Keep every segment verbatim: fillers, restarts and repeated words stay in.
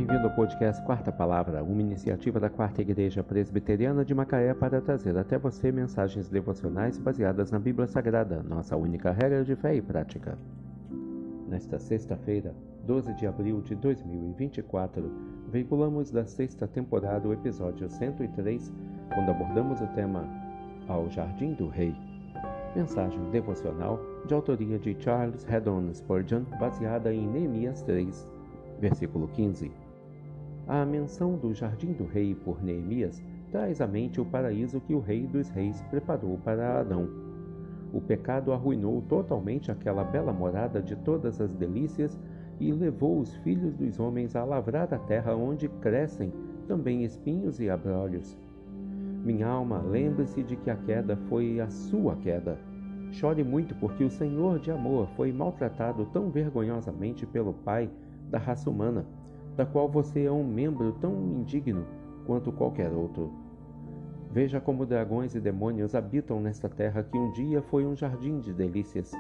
Bem-vindo ao podcast Quarta Palavra, uma iniciativa da Quarta Igreja Presbiteriana de Macaé para trazer até você mensagens devocionais baseadas na Bíblia Sagrada, nossa única regra de fé e prática. Nesta sexta-feira, doze de abril de dois mil e vinte e quatro, veiculamos da sexta temporada o episódio cento e três, quando abordamos o tema Ao Jardim do Rei. Mensagem devocional de autoria de Charles Haddon Spurgeon, baseada em Neemias três, versículo quinze. A menção do Jardim do Rei por Neemias traz à mente o paraíso que o Rei dos Reis preparou para Adão. O pecado arruinou totalmente aquela bela morada de todas as delícias e levou os filhos dos homens a lavrar a terra onde crescem também espinhos e abrolhos. Minha alma, lembre-se de que a queda foi a sua queda. Chore muito porque o Senhor de amor foi maltratado tão vergonhosamente pelo Pai da raça humana, da qual você é um membro tão indigno quanto qualquer outro. Veja como dragões e demônios habitam nesta terra que um dia foi um jardim de delícias.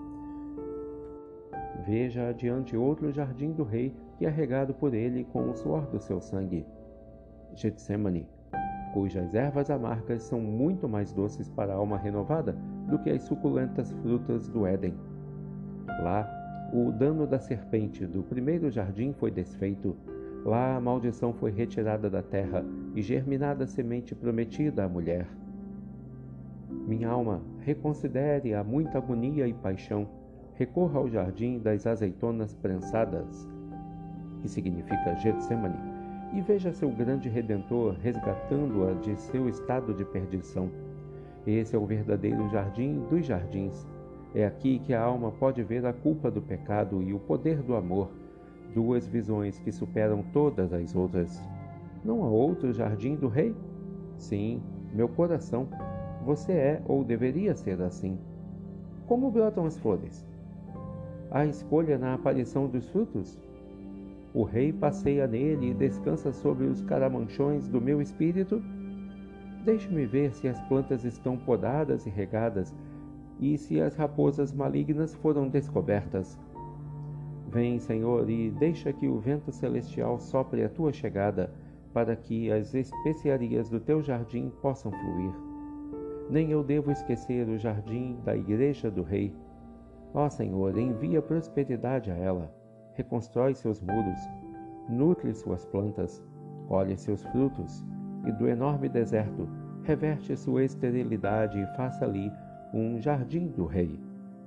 Veja adiante outro jardim do rei que é regado por ele com o suor do seu sangue. Getsemane, cujas ervas amargas são muito mais doces para a alma renovada do que as suculentas frutas do Éden. Lá, o dano da serpente do primeiro jardim foi desfeito. Lá a maldição foi retirada da terra e germinada a semente prometida à mulher. Minha alma, reconsidere a muita agonia e paixão. Recorra ao jardim das azeitonas prensadas, que significa Getsemane, e veja seu grande Redentor resgatando-a de seu estado de perdição. Esse é o verdadeiro jardim dos jardins. É aqui que a alma pode ver a culpa do pecado e o poder do amor, duas visões que superam todas as outras. Não há outro jardim do rei? Sim, meu coração. Você é ou deveria ser assim. Como brotam as flores? Há escolha na aparição dos frutos? O rei passeia nele e descansa sobre os caramanchões do meu espírito? Deixe-me ver se as plantas estão podadas e regadas, e se as raposas malignas foram descobertas. Vem, Senhor, e deixa que o vento celestial sopre a tua chegada, para que as especiarias do teu jardim possam fluir. Nem eu devo esquecer o jardim da igreja do rei. Ó Senhor, envia prosperidade a ela, reconstrói seus muros, nutre suas plantas, colhe seus frutos, e do enorme deserto reverte sua esterilidade e faça ali um jardim do rei.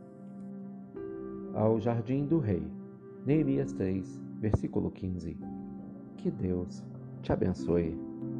Ao jardim do rei. Neemias três, versículo quinze. Que Deus te abençoe.